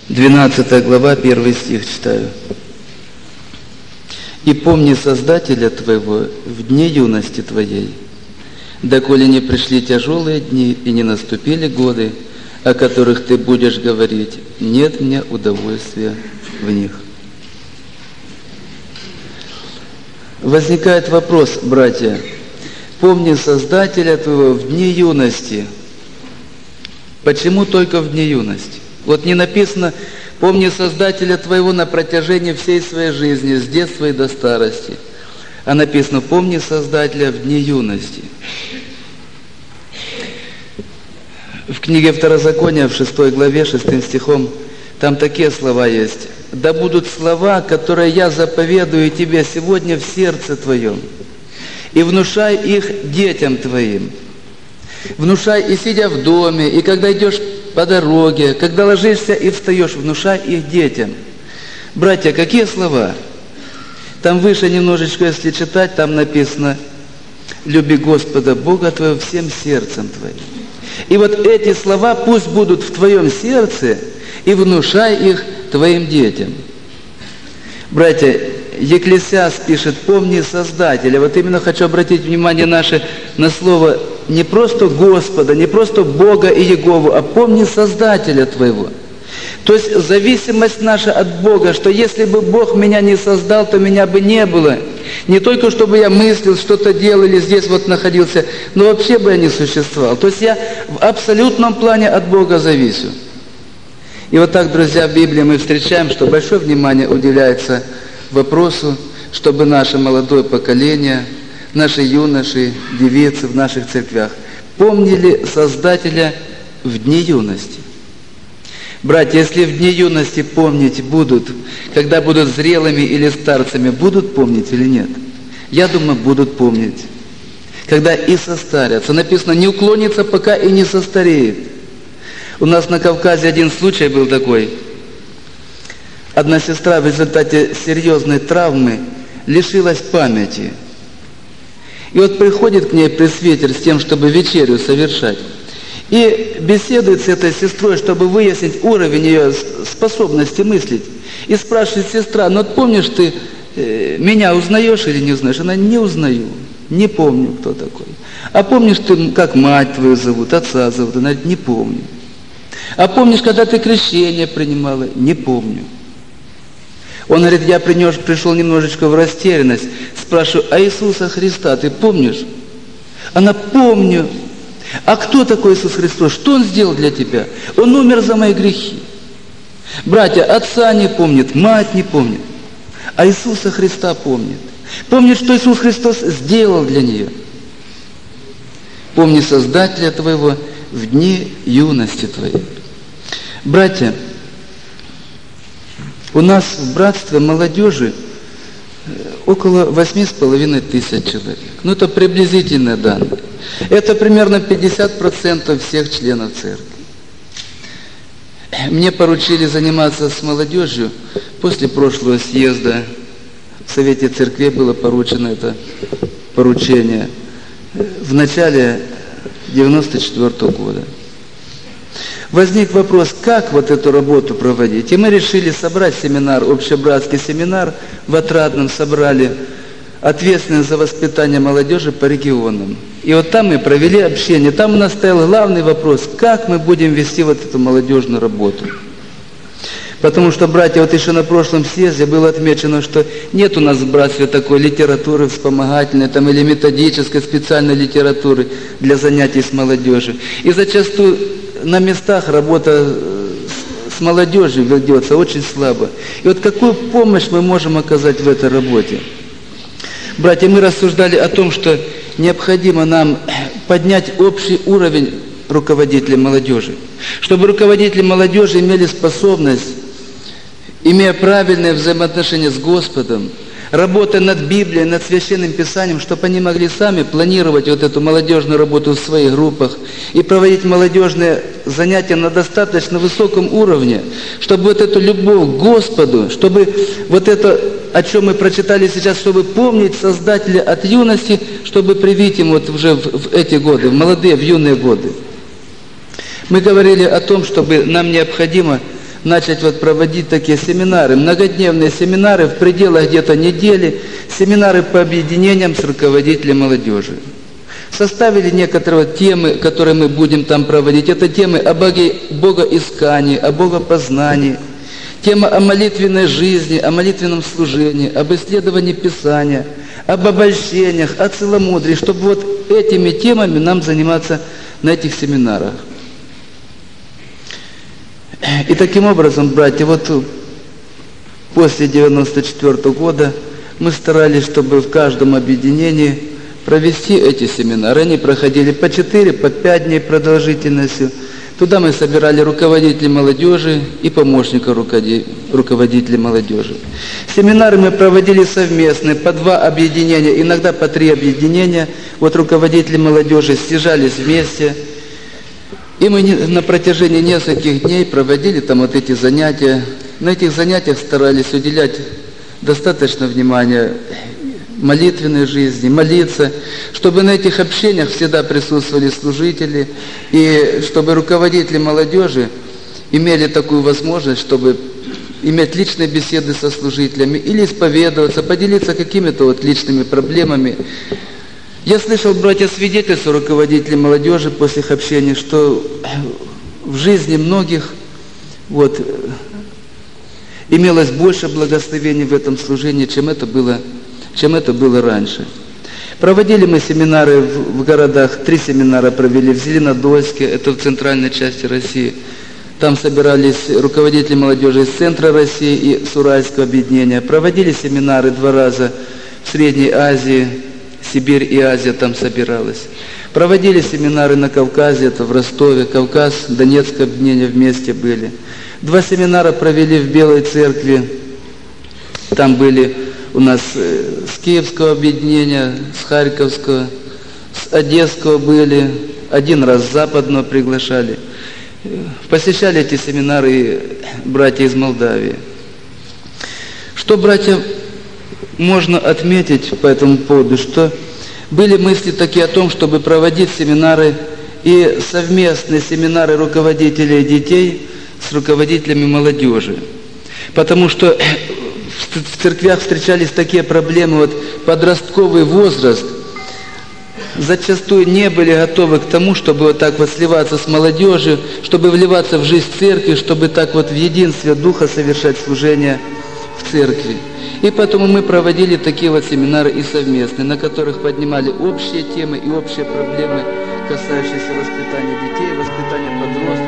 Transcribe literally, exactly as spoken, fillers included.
двенадцатая глава, первый стих читаю. «И помни Создателя твоего в дни юности твоей, доколе не пришли тяжелые дни и не наступили годы, о которых ты будешь говорить, нет мне удовольствия в них». Возникает вопрос, братья, помни Создателя твоего в дни юности. Почему только в дни юности? Вот не написано, помни Создателя твоего на протяжении всей своей жизни, с детства и до старости. А написано, помни Создателя в дни юности. В книге Второзакония, в шестой главе, шестым стихом, там такие слова есть. «Да будут слова, которые я заповедую тебе сегодня в сердце твоем, и внушай их детям твоим». Внушай и сидя в доме, и когда идешь по дороге, когда ложишься и встаешь, внушай их детям. Братья, какие слова? Там выше немножечко, если читать, там написано «Люби Господа Бога твоего всем сердцем твоим». И вот эти слова пусть будут в твоем сердце, и внушай их твоим детям. Братья, Екклесиаст пишет, помни Создателя. Вот именно хочу обратить внимание наше на слово не просто Господа, не просто Бога и Егову, а помни Создателя твоего. То есть зависимость наша от Бога, что если бы Бог меня не создал, то меня бы не было. Не только чтобы я мыслил, что-то делал или здесь вот находился, но вообще бы я не существовал. То есть я в абсолютном плане от Бога зависю. И вот так, друзья, в Библии мы встречаем, что большое внимание уделяется вопросу, чтобы наше молодое поколение, наши юноши, девицы в наших церквях помнили Создателя в дни юности. Братья, если в дни юности помнить будут, когда будут зрелыми или старцами, будут помнить или нет? Я думаю, будут помнить. Когда и состарятся. Написано, не уклонится, пока и не состареет. У нас на Кавказе один случай был такой. Одна сестра в результате серьезной травмы лишилась памяти. И вот приходит к ней пресвитер с тем, чтобы вечерю совершать. И беседует с этой сестрой, чтобы выяснить уровень ее способности мыслить. И спрашивает сестра, ну вот помнишь ты, э, меня узнаешь или не узнаешь? Она, не узнаю, не помню, кто такой. А помнишь ты, как мать твою зовут, отца зовут? Она говорит, не помню. А помнишь, когда ты крещение принимала? Не помню. Он говорит, я принес, пришел немножечко в растерянность. Спрашиваю, а Иисуса Христа ты помнишь? Она, помню. А кто такой Иисус Христос? Что Он сделал для тебя? Он умер за мои грехи. Братья, отца не помнит, мать не помнит, а Иисуса Христа помнит. Помнит, что Иисус Христос сделал для нее. Помни Создателя твоего в дни юности твоей. Братья, у нас в братстве молодежи около восьми с половиной тысяч человек. Ну, это приблизительные данные. Это примерно пятьдесят процентов всех членов церкви. Мне поручили заниматься с молодежью. После прошлого съезда в Совете Церквей было поручено это поручение в начале девяносто четвёртого года. Возник вопрос, как вот эту работу проводить. И мы решили собрать семинар, общебратский семинар в Отрадном, собрали ответственных за воспитание молодежи по регионам. И вот там мы провели общение. Там у нас стоял главный вопрос, как мы будем вести вот эту молодежную работу. Потому что, братья, вот еще на прошлом съезде было отмечено, что нет у нас в братстве такой литературы вспомогательной там, или методической специальной литературы для занятий с молодежью. И зачастую на местах работа с молодежью ведется очень слабо. И вот какую помощь мы можем оказать в этой работе? Братья, мы рассуждали о том, что необходимо нам поднять общий уровень руководителей молодежи. Чтобы руководители молодежи имели способность, имея правильное взаимоотношение с Господом, работая над Библией, над Священным Писанием, чтобы они могли сами планировать вот эту молодежную работу в своих группах и проводить молодежные занятия на достаточно высоком уровне, чтобы вот эту любовь к Господу, чтобы вот это, о чем мы прочитали сейчас, чтобы помнить Создателя от юности, чтобы привить им вот уже в, в эти годы, в молодые, в юные годы. Мы говорили о том, чтобы нам необходимо начать вот проводить такие семинары, многодневные семинары в пределах где-то недели, семинары по объединениям с руководителем молодежи. Составили некоторые темы, которые мы будем там проводить. Это темы о боге, богоискании, о богопознании, тема о молитвенной жизни, о молитвенном служении, об исследовании Писания, об обольщениях, о целомудрии, чтобы вот этими темами нам заниматься на этих семинарах. И таким образом, братья, вот после девяносто четвёртого года мы старались, чтобы в каждом объединении провести эти семинары. Они проходили по четыре, по пять дней продолжительностью. Туда мы собирали руководителей молодежи и помощника руководителей молодежи. Семинары мы проводили совместные, по два объединения, иногда по три объединения. Вот руководители молодежи съезжались вместе. И мы на протяжении нескольких дней проводили там вот эти занятия. На этих занятиях старались уделять достаточно внимания молитвенной жизни, молиться, чтобы на этих общениях всегда присутствовали служители, и чтобы руководители молодежи имели такую возможность, чтобы иметь личные беседы со служителями или исповедоваться, поделиться какими-то вот личными проблемами. Я слышал, братья, свидетельства руководителей молодежи после их общения, что в жизни многих вот, имелось больше благословений в этом служении, чем это было чем это было раньше. Проводили мы семинары в, в городах, три семинара провели в Зеленодольске, это в центральной части России. Там собирались руководители молодежи из центра России и с Уральского объединения. Проводили семинары два раза в Средней Азии, Сибирь и Азия там собиралась. Проводили семинары на Кавказе, это в Ростове, Кавказ, Донецкое объединение вместе были. Два семинара провели в Белой Церкви, там были у нас с Киевского объединения, с Харьковского, с Одесского были, один раз с Западного приглашали. Посещали эти семинары братья из Молдавии. Что, братья, можно отметить по этому поводу, что были мысли такие о том, чтобы проводить семинары и совместные семинары руководителей детей с руководителями молодежи. Потому что в церквях встречались такие проблемы, вот подростковый возраст зачастую не были готовы к тому, чтобы вот так вот сливаться с молодежью, чтобы вливаться в жизнь церкви, чтобы так вот в единстве Духа совершать служение в церкви. И поэтому мы проводили такие вот семинары и совместные, на которых поднимали общие темы и общие проблемы, касающиеся воспитания детей, воспитания подростков.